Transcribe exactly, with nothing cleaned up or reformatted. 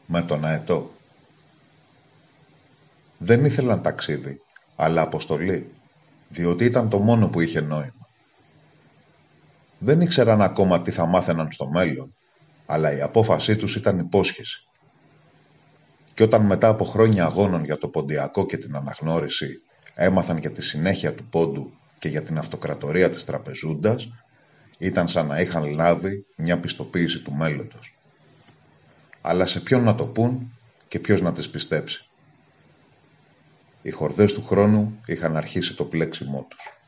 με τον αετό. Δεν ήθελαν ταξίδι, αλλά αποστολή, διότι ήταν το μόνο που είχε νόημα. Δεν ήξεραν ακόμα τι θα μάθαιναν στο μέλλον, αλλά η απόφασή τους ήταν υπόσχεση. Και όταν μετά από χρόνια αγώνων για το ποντιακό και την αναγνώριση έμαθαν για τη συνέχεια του πόντου και για την αυτοκρατορία της τραπεζούντας, ήταν σαν να είχαν λάβει μια πιστοποίηση του μέλλοντος. Αλλά σε ποιον να το πούν και ποιος να τις πιστέψει. Οι χορδές του χρόνου είχαν αρχίσει το πλέξιμό τους.